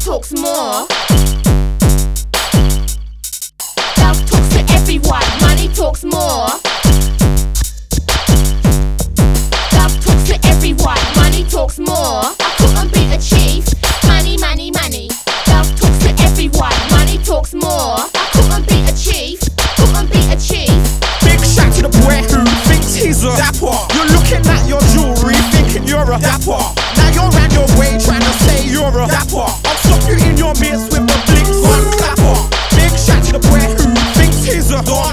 talks more. Love talks to everyone, money talks more. Love talks to everyone, money talks more. I couldn't be a chief, money, money, money. Love talks to everyone, money talks more. I couldn't be a chief, couldn't be a chief. Big shout to the boy who thinks he's a dapper. You're looking at your jewelry thinking you're a dapper. Now you're round your way trying to say you're a dapper. I'll stop you in your midst with the blinks on clapper. Big shout to the boy who thinks he's a don.